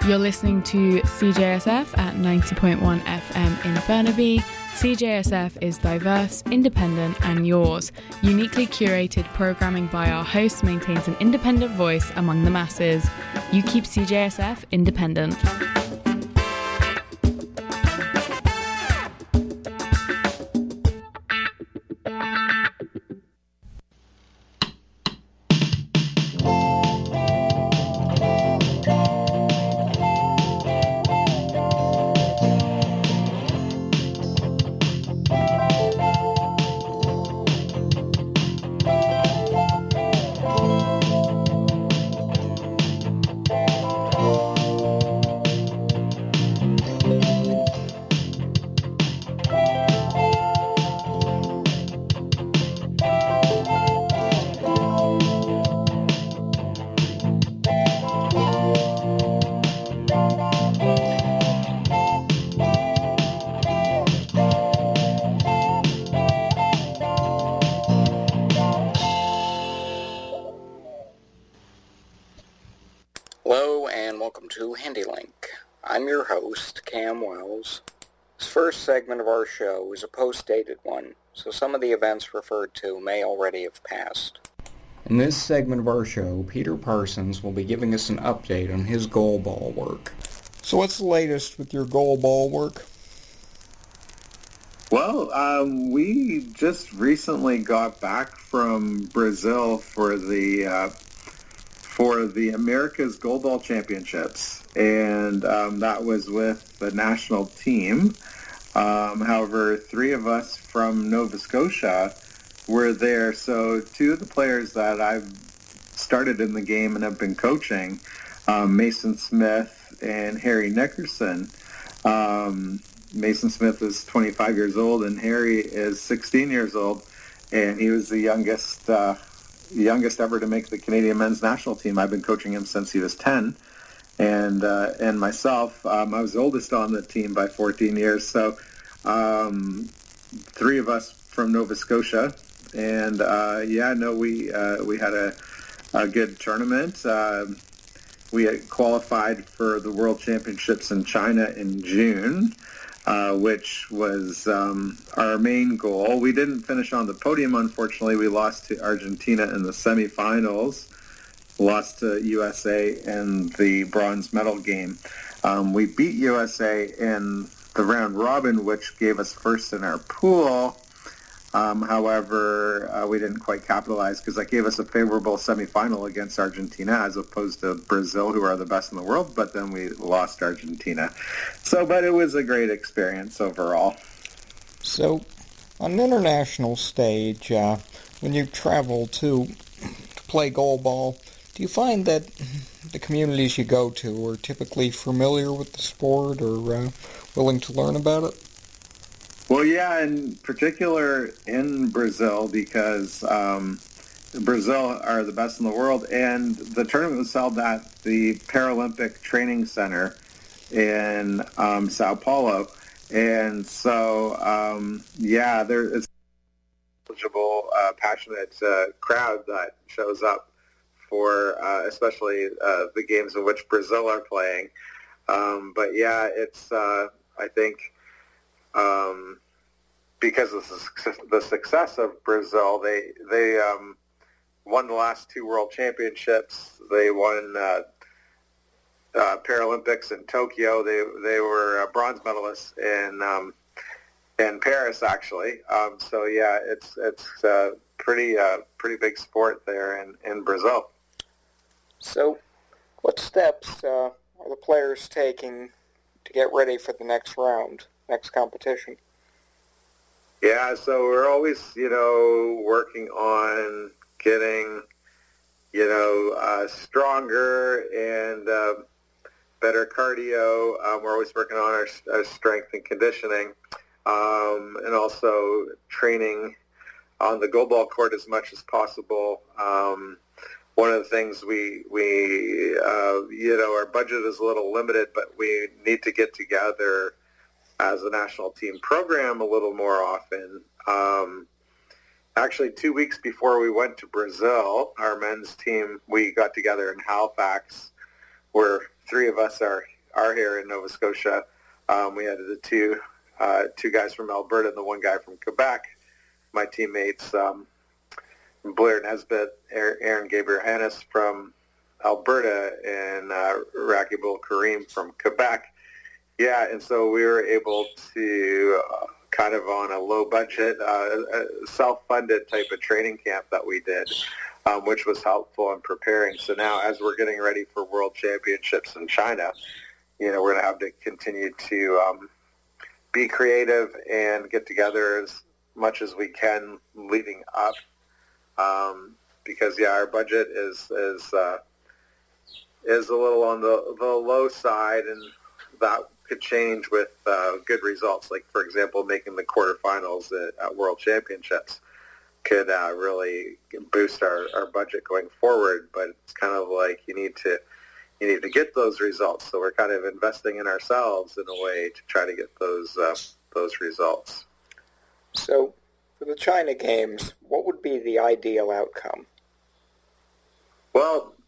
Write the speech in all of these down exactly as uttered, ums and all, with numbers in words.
You're listening to C J S F at ninety point one F M in Burnaby. C J S F is diverse, independent, and yours. Uniquely curated programming by our hosts maintains an independent voice among the masses. You keep C J S F independent. Hello and welcome to HandyLink. I'm your host, Cam Wells. This first segment of our show is a post-dated one, so some of the events referred to may already have passed. In this segment of our show, Peter Parsons will be giving us an update on his goal ball work. So what's the latest with your goal ball work? Well, um, we just recently got back from Brazil for the uh, for the America's Goalball Championships, and um, that was with the national team. Um, however, three of us from Nova Scotia were there, so two of the players that I've started in the game and have been coaching, um, Mason Smith and Harry Nickerson. Um, Mason Smith is twenty-five years old, and Harry is sixteen years old, and he was the youngest uh, youngest ever to make the Canadian men's national team. I've been coaching him since he was ten, and uh, and myself, um, I was the oldest on the team by fourteen years. So um, three of us from Nova Scotia, and uh, yeah, no, we uh, we had a, a good tournament. Uh, we had qualified for the World Championships in China in June. Uh, which was um, our main goal. We didn't finish on the podium, unfortunately. We lost to Argentina in the semifinals, lost to U S A in the bronze medal game. Um, we beat U S A in the round robin, which gave us first in our pool. Um, however, uh, we didn't quite capitalize because that gave us a favorable semifinal against Argentina as opposed to Brazil, who are the best in the world, but then we lost Argentina. So, but it was a great experience overall. So, on an international stage, uh, when you travel to, to play goalball, do you find that the communities you go to are typically familiar with the sport or uh, willing to learn about it? Well, yeah, in particular in Brazil, because um, Brazil are the best in the world, and the tournament was held at the Paralympic Training Center in um, Sao Paulo, and so, um, yeah, there is a eligible, uh, passionate uh, crowd that shows up for uh, especially uh, the games in which Brazil are playing. Um, but, yeah, it's, uh, I think... Um, because of the success, the success of Brazil, they they um, won the last two World Championships. They won uh, uh, Paralympics in Tokyo. They they were uh, bronze medalists in um, in Paris, actually. Um, so yeah, it's it's a pretty uh, pretty big sport there in, in Brazil. So, what steps uh, are the players taking to get ready for the next round? Next competition? Yeah, so we're always, you know, working on getting, you know, uh, stronger and uh, better cardio. Um, we're always working on our, our strength and conditioning, um, and also training on the goalball court as much as possible. Um, one of the things we, we uh, you know, our budget is a little limited, but we need to get together as a national team program a little more often. Um, actually, two weeks before we went to Brazil, our men's team, we got together in Halifax. We're three of us are are here in Nova Scotia. Um, we had the two uh, two guys from Alberta and the one guy from Quebec. My teammates, um, Blair Nesbitt, Aaron Gabriel-Hannes from Alberta, and uh, Rakibul Kareem from Quebec. Yeah, and so we were able to uh, kind of on a low budget, uh, a self-funded type of training camp that we did, um, which was helpful in preparing. So now as we're getting ready for World Championships in China, you know, we're going to have to continue to um, be creative and get together as much as we can leading up. Um, because, yeah, our budget is is uh, is a little on the, the low side, and that could change with uh, good results. Like, for example, making the quarterfinals at, at World Championships could uh, really boost our, our budget going forward. But it's kind of like you need to you need to get those results. So we're kind of investing in ourselves in a way to try to get those uh, those results. So for the China Games, what would be the ideal outcome? Well,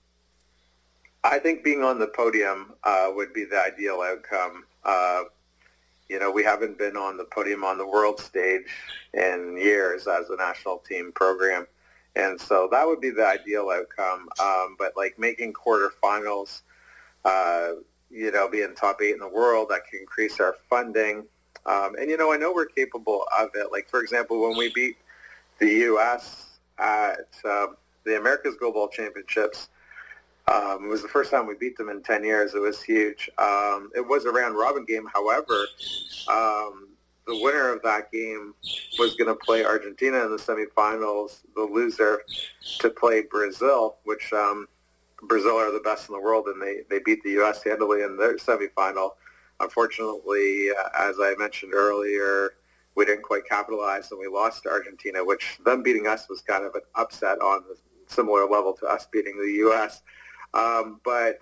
I think being on the podium uh, would be the ideal outcome. Uh, you know, we haven't been on the podium on the world stage in years as a national team program. And so that would be the ideal outcome. Um, but, like, making quarterfinals, uh, you know, being top eight in the world, that can increase our funding. Um, and, you know, I know we're capable of it. Like, for example, when we beat the U S at um, the America's Goalball Championships, Um, it was the first time we beat them in ten years. It was huge. Um, it was a round-robin game. However, um, the winner of that game was going to play Argentina in the semifinals, the loser to play Brazil, which um, Brazil are the best in the world, and they, they beat the U S handily in their semifinal. Unfortunately, uh, as I mentioned earlier, we didn't quite capitalize, and we lost to Argentina, which them beating us was kind of an upset on the similar level to us beating the U S Um, but,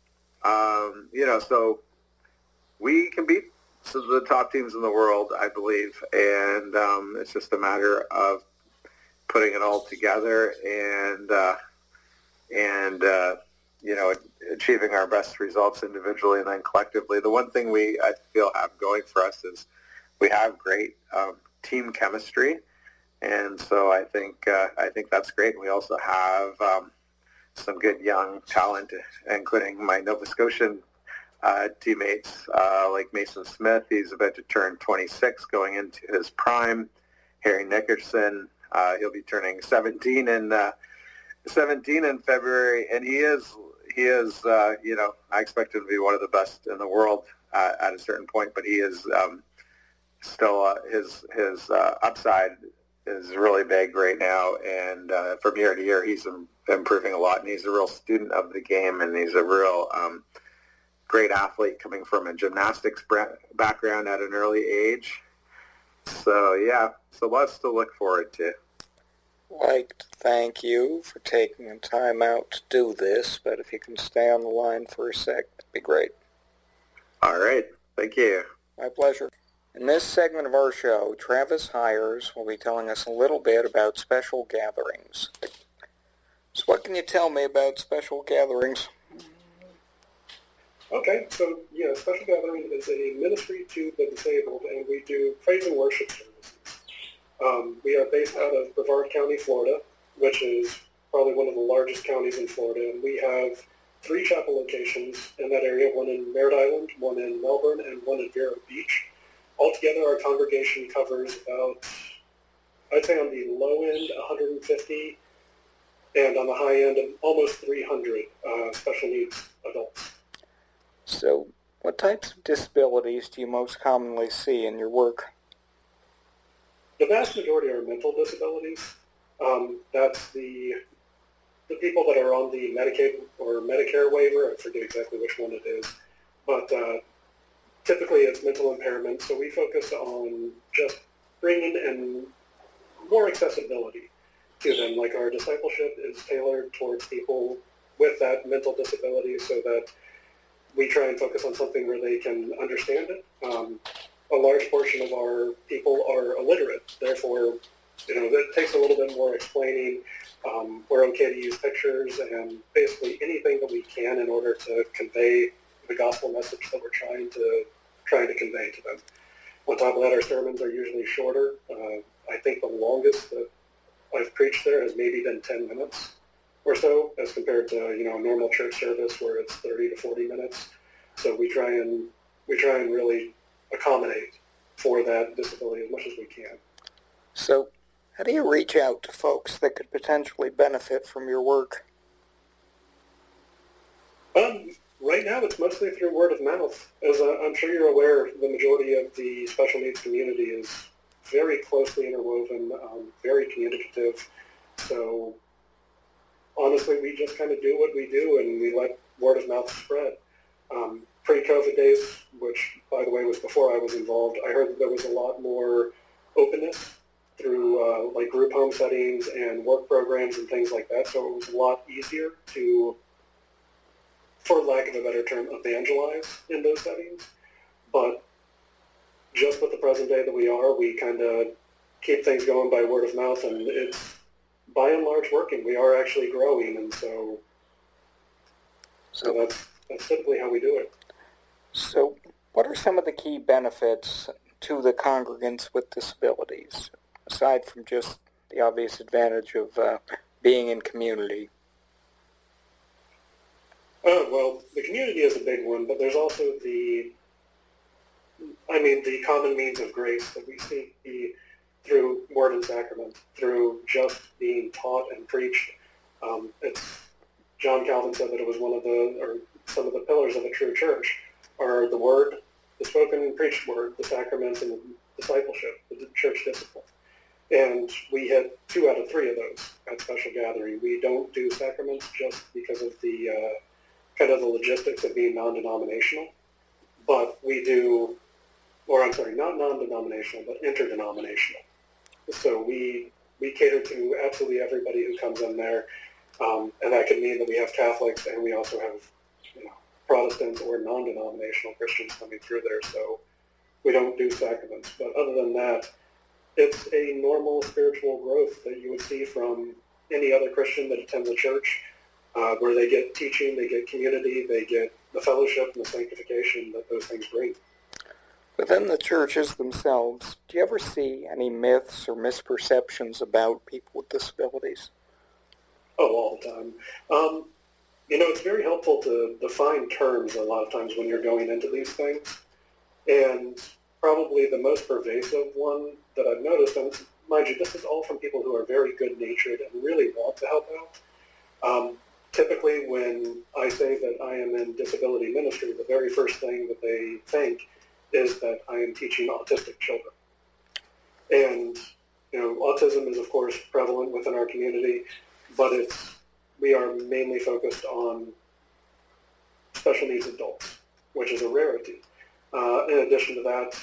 um, you know, so we can beat some of the top teams in the world, I believe, and um, it's just a matter of putting it all together and, uh, and uh, you know, achieving our best results individually and then collectively. The one thing we, I feel, have going for us is we have great um, team chemistry, and so I think, uh, I think that's great. We also have Um, some good young talent, including my Nova Scotian uh, teammates uh, like Mason Smith. He's about to turn twenty-six, going into his prime. Harry Nickerson, uh, he'll be turning seventeen in uh, seventeen in February, and he is he is uh, you know, I expect him to be one of the best in the world uh, at a certain point, but he is um, still uh, his his uh, upside is really big right now, and uh, from year to year he's improving a lot, and he's a real student of the game, and he's a real um, great athlete coming from a gymnastics background at an early age. So yeah, so lots to look forward to. I'd like to thank you for taking the time out to do this, but if you can stay on the line for a sec, that'd be great. All right, thank you. My pleasure. In this segment of our show, Travis Hires will be telling us a little bit about special gatherings. So what can you tell me about special gatherings? Okay, so, yeah, Special Gathering is a ministry to the disabled, and we do praise and worship services. Um, we are based out of Brevard County, Florida, which is probably one of the largest counties in Florida, and we have three chapel locations in that area, one in Merritt Island, one in Melbourne, and one in Vero Beach. Altogether, our congregation covers about, I'd say on the low end, one hundred fifty, and on the high end, almost three hundred uh, special needs adults. So, what types of disabilities do you most commonly see in your work? The vast majority are mental disabilities. Um, that's the the people that are on the Medicaid or Medicare waiver. I forget exactly which one it is, but uh, typically it's mental impairment. So we focus on just bringing in more accessibility to them. Like, our discipleship is tailored towards people with that mental disability, so that we try and focus on something where they can understand it. Um, a large portion of our people are illiterate, therefore, you know, it takes a little bit more explaining. Um, we're okay to use pictures and basically anything that we can in order to convey the gospel message that we're trying to trying to convey to them. On top of that, our sermons are usually shorter. Uh, I think the longest that I've preached there has maybe been ten minutes or so, as compared to, you know, a normal church service where it's thirty to forty minutes. So we try and we try and really accommodate for that disability as much as we can. So, how do you reach out to folks that could potentially benefit from your work? Um, right now, it's mostly through word of mouth. As uh, I'm sure you're aware, the majority of the special needs community is very closely interwoven, um, very communicative. So, honestly, we just kind of do what we do, and we let word of mouth spread. Um, pre-COVID days, which, by the way, was before I was involved, I heard that there was a lot more openness through uh, like group home settings and work programs and things like that. So it was a lot easier to, for lack of a better term, evangelize in those settings. But just with the present day that we are, we kind of keep things going by word of mouth, and it's by and large working. We are actually growing, and so, so that's, that's typically how we do it. So what are some of the key benefits to the congregants with disabilities, aside from just the obvious advantage of uh, being in community? Oh, well, the community is a big one, but there's also the, I mean, the common means of grace that we see through word and sacrament, through just being taught and preached. Um, it's, John Calvin said that it was one of the, or some of the pillars of a true church are the word, the spoken and preached word, the sacraments, and the discipleship, the church discipline. And we had two out of three of those at Special Gathering. We don't do sacraments just because of the uh, kind of the logistics of being non-denominational, but we do, or I'm sorry, not non-denominational, but interdenominational. So we we cater to absolutely everybody who comes in there, um, and that could mean that we have Catholics and we also have, you know, Protestants or non-denominational Christians coming through there. So we don't do sacraments, but other than that, it's a normal spiritual growth that you would see from any other Christian that attends a church, uh, where they get teaching, they get community, they get the fellowship and the sanctification that those things bring. Within the churches themselves, do you ever see any myths or misperceptions about people with disabilities? Oh, all the time. Um, you know, it's very helpful to define terms a lot of times when you're going into these things. And probably the most pervasive one that I've noticed, and mind you, this is all from people who are very good-natured and really want to help out. Um, typically, when I say that I am in disability ministry, the very first thing that they think is that I am teaching autistic children. And, you know, autism is, of course, prevalent within our community, but it's we are mainly focused on special needs adults, which is a rarity. Uh, in addition to that,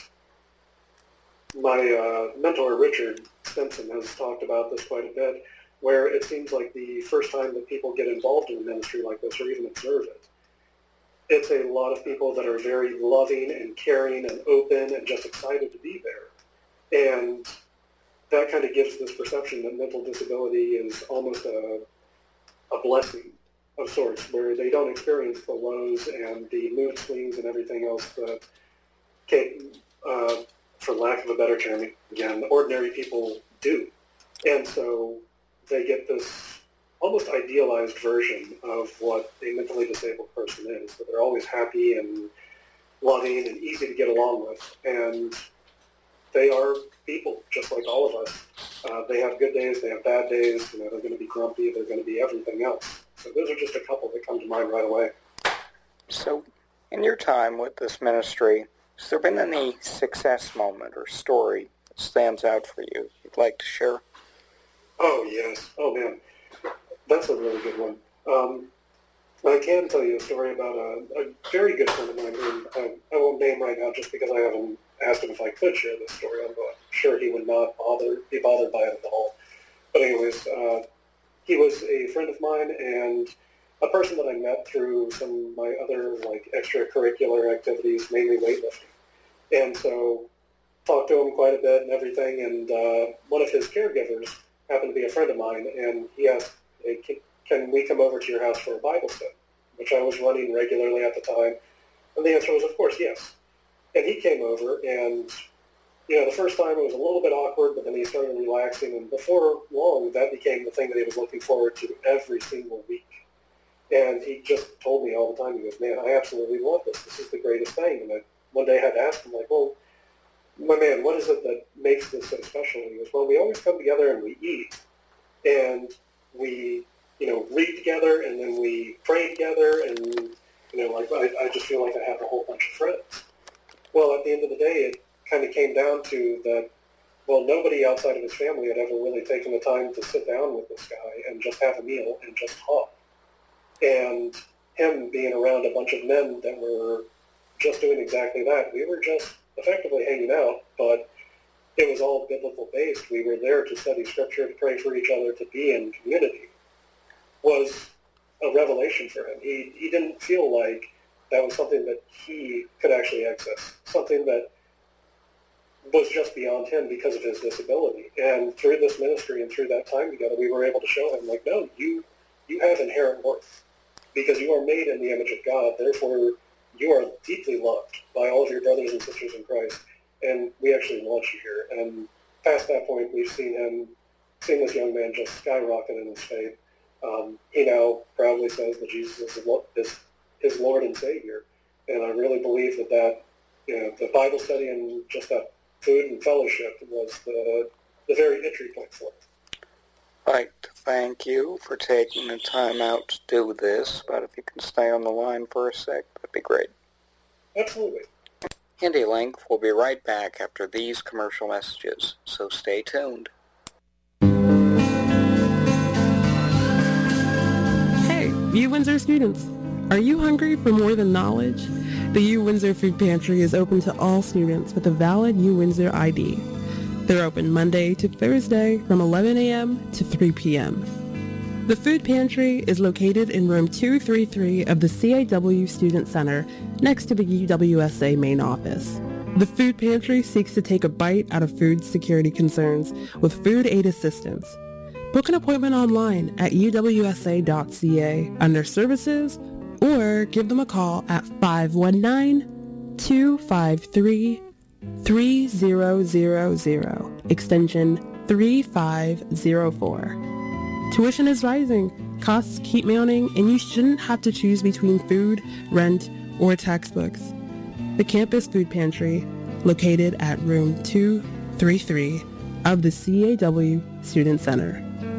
my uh, mentor, Richard Stimson, has talked about this quite a bit, where it seems like the first time that people get involved in a ministry like this or even observe it, it's a lot of people that are very loving and caring and open and just excited to be there. And that kind of gives this perception that mental disability is almost a, a blessing of sorts, where they don't experience the lows and the mood swings and everything else that, can, uh, for lack of a better term, again, ordinary people do. And so they get this almost idealized version of what a mentally disabled person is, that they're always happy and loving and easy to get along with. And they are people, just like all of us. Uh, they have good days, they have bad days, you know, they're going to be grumpy, they're going to be everything else. So those are just a couple that come to mind right away. So, in your time with this ministry, has there been any success moment or story that stands out for you you'd like to share? Oh, yes. Oh, man. That's a really good one. Um, I can tell you a story about a, a very good friend of mine who I, I won't name right now just because I haven't asked him if I could share this story. I'm sure he would not bother be bothered by it at all. But anyways, uh, he was a friend of mine and a person that I met through some of my other like extracurricular activities, mainly weightlifting. And so talked to him quite a bit and everything. And uh, one of his caregivers happened to be a friend of mine, and he asked, hey, can, can we come over to your house for a Bible study? Which I was running regularly at the time. And the answer was, of course, yes. And he came over, and, you know, the first time it was a little bit awkward, but then he started relaxing, and before long, that became the thing that he was looking forward to every single week. And he just told me all the time, he goes, man, I absolutely love this. This is the greatest thing. And I, one day I had to ask him, like, well, my man, what is it that makes this so special? And he goes, well, we always come together and we eat. And we, you know, read together, and then we pray together, and, you know, like, I, I just feel like I have a whole bunch of friends. Well, at the end of the day, it kind of came down to that, well, nobody outside of his family had ever really taken the time to sit down with this guy and just have a meal and just talk. And him being around a bunch of men that were just doing exactly that, we were just effectively hanging out, but it was all biblical based. We were there to study scripture, to pray for each other, to be in community. Was a revelation for him. He he didn't feel like that was something that he could actually access, something that was just beyond him because of his disability. And through this ministry and through that time together, we were able to show him, like, no, you you have inherent worth because you are made in the image of God. Therefore, you are deeply loved by all of your brothers and sisters in Christ. And we actually want you here. And past that point, we've seen him, seen this young man just skyrocket in his faith. Um, he now proudly says that Jesus is, is his Lord and Savior. And I really believe that that, you know, the Bible study and just that food and fellowship was the, the very entry point for it. I'd like to thank you for taking the time out to do this, but if you can stay on the line for a sec, that'd be great. Absolutely. HandyLink will be right back after these commercial messages, so stay tuned. Hey, U Windsor students! Are you hungry for more than knowledge? The U Windsor Food Pantry is open to all students with a valid U Windsor I D. They're open Monday to Thursday from eleven a.m. to three p.m. The Food Pantry is located in room two thirty-three of the C A W Student Center next to the U W S A main office. The Food Pantry seeks to take a bite out of food security concerns with food aid assistance. Book an appointment online at u w s a dot c a under services or give them a call at five one nine, two five three, three zero zero zero, extension three five zero four. Tuition is rising, costs keep mounting, and you shouldn't have to choose between food, rent, or textbooks. The Campus Food Pantry, located at room two thirty-three of the C A W Student Center.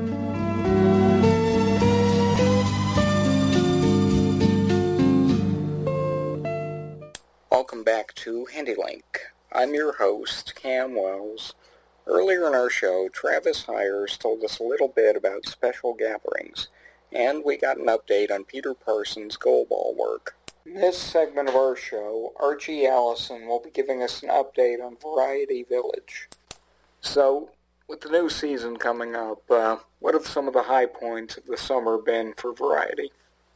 Welcome back to HandyLink. I'm your host, Cam Wells. Earlier in our show, Travis Hires told us a little bit about special gatherings, and we got an update on Peter Parsons' goalball work. In this segment of our show, Archie Allison will be giving us an update on Variety Village. So, with the new season coming up, uh, what have some of the high points of the summer been for Variety?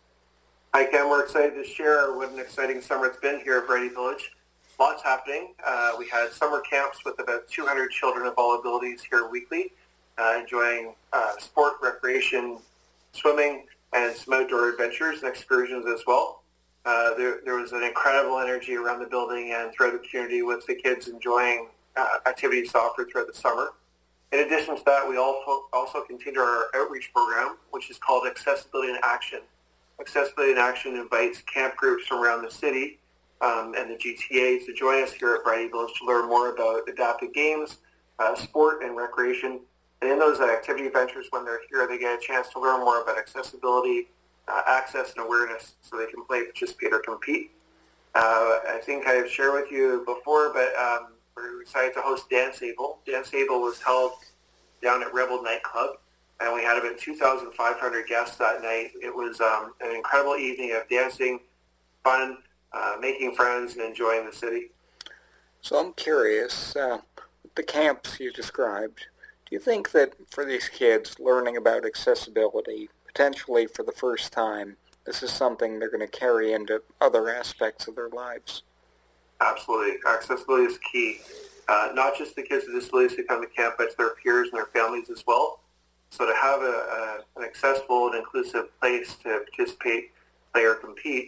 Hi, Ken. We're excited to share what an exciting summer it's been here at Variety Village. Lots happening. Uh, we had summer camps with about two hundred children of all abilities here weekly, uh, enjoying uh, sport, recreation, swimming, and some outdoor adventures and excursions as well. Uh, there, there was an incredible energy around the building and throughout the community with the kids enjoying uh, activities offered throughout the summer. In addition to that, we also, also continue our outreach program, which is called Accessibility in Action. Accessibility in Action invites camp groups from around the city Um, and the G T A to join us here at Variety Village to learn more about adaptive games, uh, sport, and recreation. And in those activity ventures, when they're here, they get a chance to learn more about accessibility, uh, access, and awareness so they can play, participate, or compete. Uh, I think I've shared with you before, but um, we're excited to host Dance Able. Dance Able was held down at Rebel Nightclub, and we had about two thousand five hundred guests that night. It was um, an incredible evening of dancing, fun, Uh, making friends and enjoying the city. So I'm curious, uh, with the camps you described, do you think that for these kids learning about accessibility, potentially for the first time, this is something they're going to carry into other aspects of their lives? Absolutely. Accessibility is key. Uh, not just the kids with disabilities who come to camp, but to their peers and their families as well. So to have a, a, an accessible and inclusive place to participate, play, or compete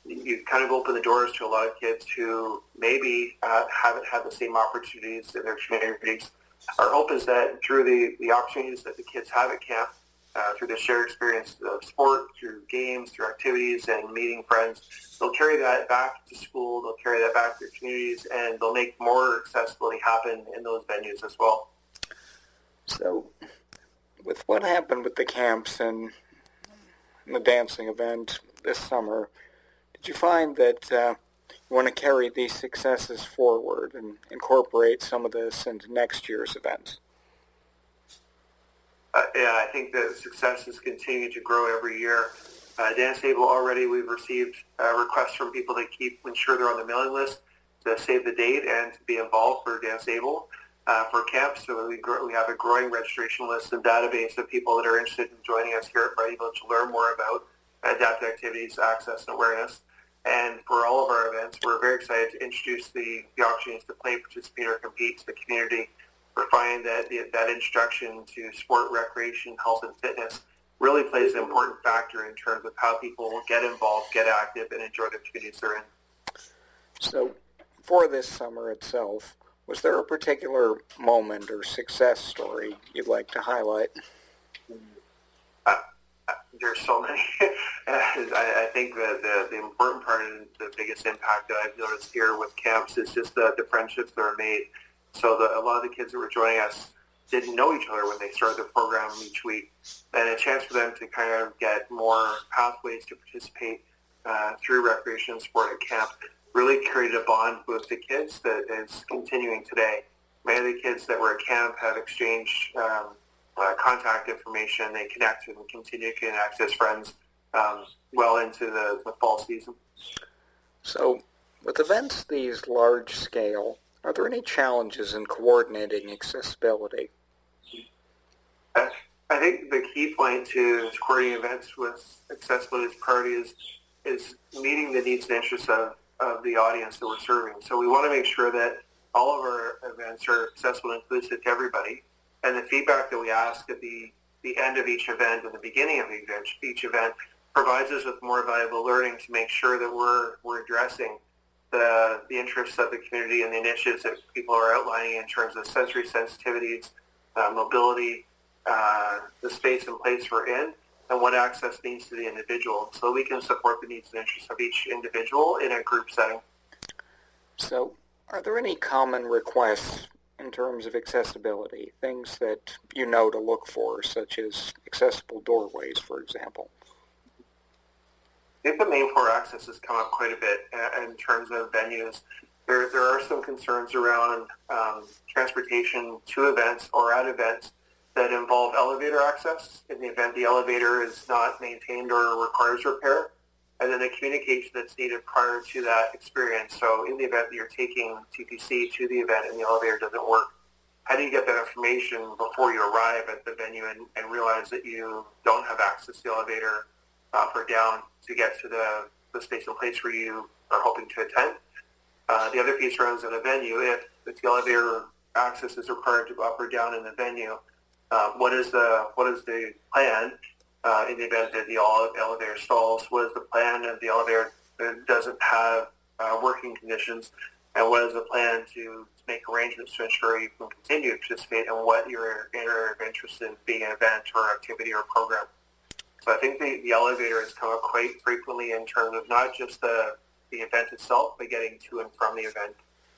you kind of open the doors to a lot of kids who maybe uh, haven't had the same opportunities in their communities. Our hope is that through the, the opportunities that the kids have at camp, uh, through the shared experience of sport, through games, through activities, and meeting friends, they'll carry that back to school, they'll carry that back to their communities, and they'll make more accessibility happen in those venues as well. So, with what happened with the camps and the dancing event this summer, did you find that uh, you want to carry these successes forward and incorporate some of this into next year's events? Uh, yeah, I think that successes continue to grow every year. Uh, Dance Able already, we've received uh, requests from people to keep ensure they're on the mailing list to save the date and to be involved for Dance Able uh, for camps. So we, grow, we have a growing registration list and database of people that are interested in joining us here at Variety Village to learn more about adaptive activities, access, and awareness. And for all of our events, we're very excited to introduce the, the opportunities to play, participate, or compete to the community. We're finding that the, that introduction to sport, recreation, health, and fitness really plays an important factor in terms of how people get involved, get active, and enjoy the communities they're in. So, for this summer itself, was there a particular moment or success story you'd like to highlight? Uh, There's so many. I, I think that the, the important part and the biggest impact that I've noticed here with camps is just the, the friendships that are made. So the, a lot of the kids that were joining us didn't know each other when they started the program each week. And a chance for them to kind of get more pathways to participate uh, through recreation and sport at camp really created a bond with the kids that is continuing today. Many of the kids that were at camp have exchanged um, Uh, contact information. They connect and continue to connect as friends um, well into the, the fall season. So, with events these large scale, are there any challenges in coordinating accessibility? Uh, I think the key point to coordinating events with accessibility as priority is, is meeting the needs and interests of, of the audience that we're serving. So we want to make sure that all of our events are accessible and inclusive to everybody. And the feedback that we ask at the, the end of each event and the beginning of each, each event provides us with more valuable learning to make sure that we're we're addressing the the interests of the community and the initiatives that people are outlining in terms of sensory sensitivities, uh, mobility, uh, the space and place we're in, and what access means to the individual, so we can support the needs and interests of each individual in a group setting. So, are there any common requests in terms of accessibility, things that you know to look for, such as accessible doorways, for example? I think the main floor access has come up quite a bit in terms of venues. There, there are some concerns around um, transportation to events or at events that involve elevator access in the event the elevator is not maintained or requires repair, and then the communication that's needed prior to that experience. So in the event that you're taking T P C to the event and the elevator doesn't work, how do you get that information before you arrive at the venue and, and realize that you don't have access to the elevator up or down to get to the, the space and place where you are hoping to attend? Uh, the other piece runs in a venue. If, if the elevator access is required to go up or down in the venue, uh, what is the what is the plan uh, in the event that the elevator stalls? What is the plan if the elevator doesn't have uh, working conditions? And what is the plan to, to make arrangements to ensure you can continue to participate in what your area of interest in being an event or activity or program? So I think the, the elevator has come up quite frequently in terms of not just the, the event itself, but getting to and from the event.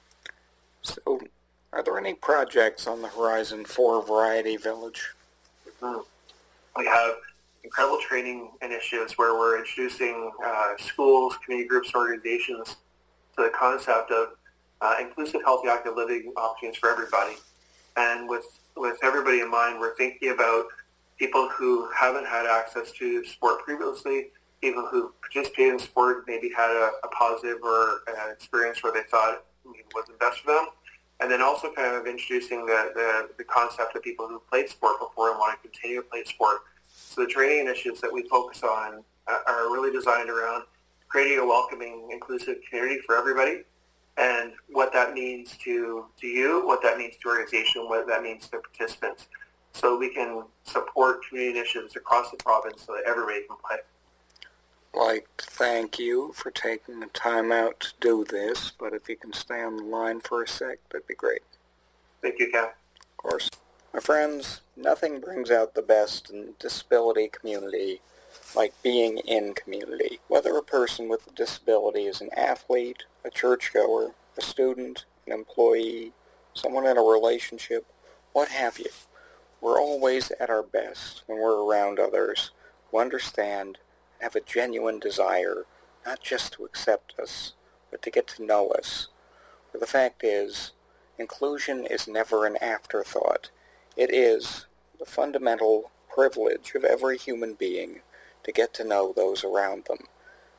So are there any projects on the horizon for Variety Village? Mm-hmm. We have incredible training initiatives where we're introducing uh, schools, community groups, organizations to the concept of uh, inclusive, healthy, active living opportunities for everybody. And with, with everybody in mind, we're thinking about people who haven't had access to sport previously, people who participated in sport, maybe had a, a positive or an experience where they thought it wasn't best for them. And then also kind of introducing the, the, the concept of people who played sport before and want to continue to play sport. So the training initiatives that we focus on are really designed around creating a welcoming, inclusive community for everybody, and what that means to, to you, what that means to your organization, what that means to participants. So we can support community initiatives across the province so that everybody can play. like to thank you for taking the time out to do this, but if you can stay on the line for a sec, that'd be great. Thank you, Cam. Of course. My friends, nothing brings out the best in the disability community like being in community. Whether a person with a disability is an athlete, a churchgoer, a student, an employee, someone in a relationship, what have you, we're always at our best when we're around others who understand and have a genuine desire not just to accept us, but to get to know us. For the fact is, inclusion is never an afterthought. It is the fundamental privilege of every human being to get to know those around them,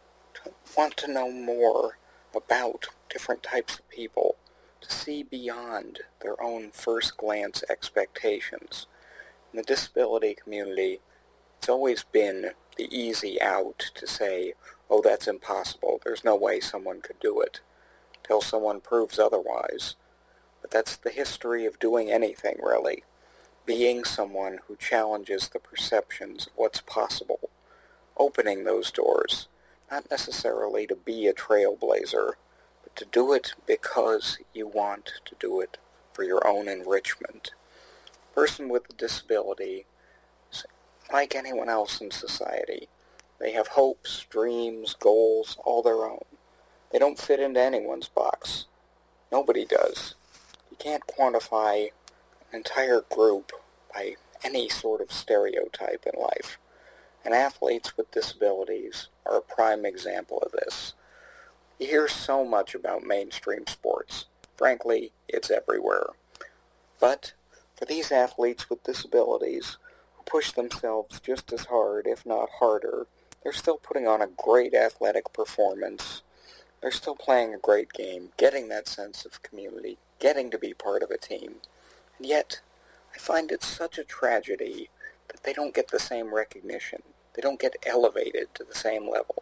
to want to know more about different types of people, to see beyond their own first-glance expectations. In the disability community, it's always been the easy out to say, oh, that's impossible, there's no way someone could do it, till someone proves otherwise. But that's the history of doing anything, really. Being someone who challenges the perceptions of what's possible. Opening those doors, not necessarily to be a trailblazer, but to do it because you want to do it for your own enrichment. A person with a disability is like anyone else in society. They have hopes, dreams, goals, all their own. They don't fit into anyone's box. Nobody does. You can't quantify an entire group by any sort of stereotype in life. And athletes with disabilities are a prime example of this. You hear so much about mainstream sports. Frankly, it's everywhere. But for these athletes with disabilities who push themselves just as hard, if not harder, they're still putting on a great athletic performance. They're still playing a great game, getting that sense of community, getting to be part of a team. And yet, I find it such a tragedy that they don't get the same recognition. They don't get elevated to the same level.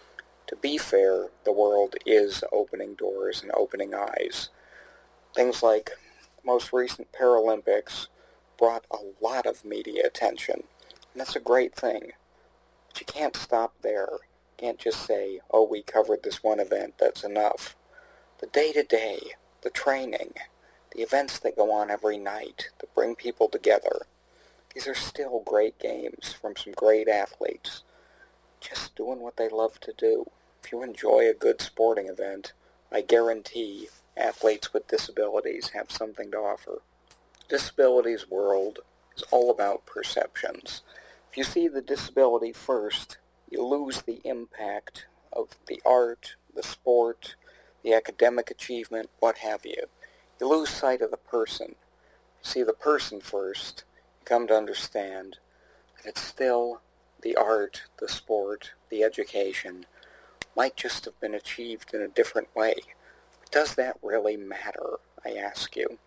To be fair, the world is opening doors and opening eyes. Things like the most recent Paralympics brought a lot of media attention, and that's a great thing. But you can't stop there. You can't just say, oh, we covered this one event, that's enough. The day-to-day, the training, the events that go on every night that bring people together, these are still great games from some great athletes, just doing what they love to do. If you enjoy a good sporting event, I guarantee athletes with disabilities have something to offer. Disabilities world is all about perceptions. If you see the disability first, you lose the impact of the art, the sport, the academic achievement, what have you. You lose sight of the person. See the person first, come to understand that it's still the art, the sport, the education might just have been achieved in a different way. But does that really matter, I ask you?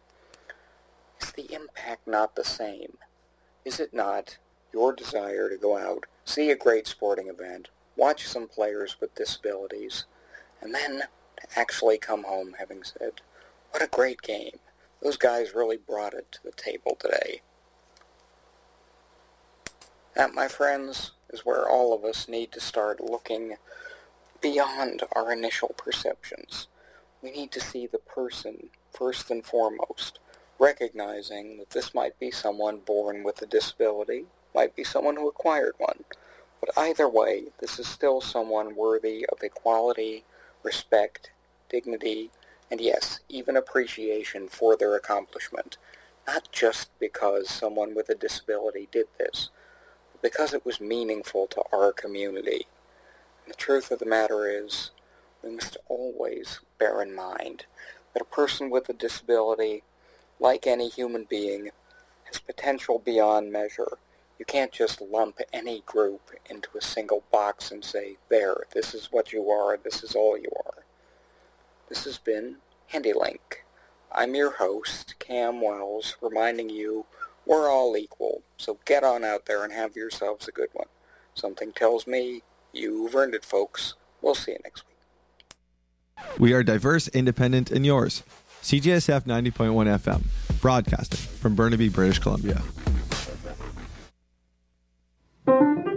Is the impact not the same? Is it not your desire to go out, see a great sporting event, watch some players with disabilities, and then to actually come home having said, what a great game. Those guys really brought it to the table today. That, my friends, is where all of us need to start looking beyond our initial perceptions. We need to see the person first and foremost, recognizing that this might be someone born with a disability, might be someone who acquired one, but either way, this is still someone worthy of equality, respect, dignity, and yes, even appreciation for their accomplishment, not just because someone with a disability did this, because it was meaningful to our community. And the truth of the matter is, we must always bear in mind that a person with a disability, like any human being, has potential beyond measure. You can't just lump any group into a single box and say, there, this is what you are, this is all you are. This has been HandyLink. I'm your host, Cam Wells, reminding you we're all equal, so get on out there and have yourselves a good one. Something tells me you've earned it, folks. We'll see you next week. We are diverse, independent, and yours. C J S F ninety point one F M, broadcasting from Burnaby, British Columbia.